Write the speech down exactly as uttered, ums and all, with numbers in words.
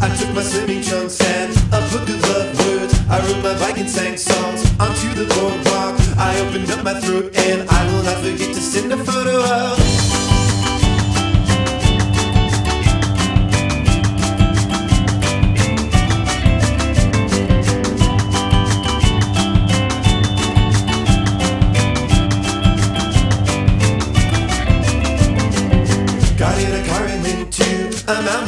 I took my swimming trunks and a book of love words. I rode my bike and sang songs onto the boardwalk. I opened up my throat and I will not forget to send a photo of. Got in a car and went to a mountain.